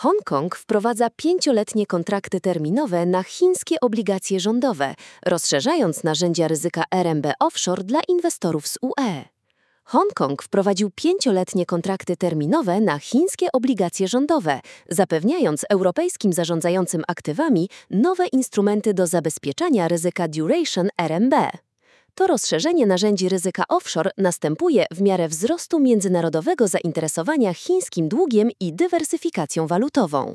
Hongkong wprowadza 5-letnie kontrakty terminowe na chińskie obligacje rządowe, rozszerzając narzędzia ryzyka RMB offshore dla inwestorów z UE. Hongkong wprowadził 5-letnie kontrakty terminowe na chińskie obligacje rządowe, zapewniając europejskim zarządzającym aktywami nowe instrumenty do zabezpieczania ryzyka duration RMB. To rozszerzenie narzędzi ryzyka offshore następuje w miarę wzrostu międzynarodowego zainteresowania chińskim długiem i dywersyfikacją walutową.